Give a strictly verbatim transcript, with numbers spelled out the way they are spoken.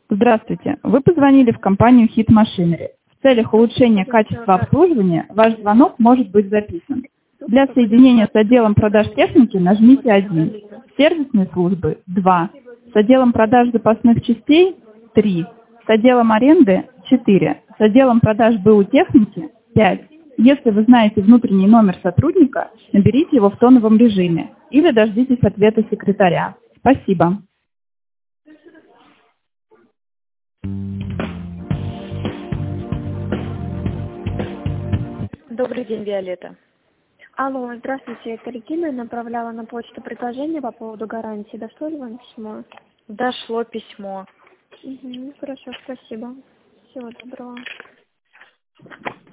Здравствуйте. Вы позвонили в компанию Hit Machinery. В целях улучшения качества обслуживания ваш звонок может быть записан. Для соединения с отделом продаж техники нажмите один. Сервисные службы – два. С отделом продаж запасных частей – три. С отделом аренды – четыре. С отделом продаж БУ техники – пять. Если вы знаете внутренний номер сотрудника, наберите его в тоновом режиме или дождитесь ответа секретаря. Спасибо. Добрый день, Виолетта. Алло, здравствуйте, это Регина, направляла на почту предложение по поводу гарантии. Дошло ли вам письмо? Дошло письмо. Угу, хорошо, спасибо. Всего доброго.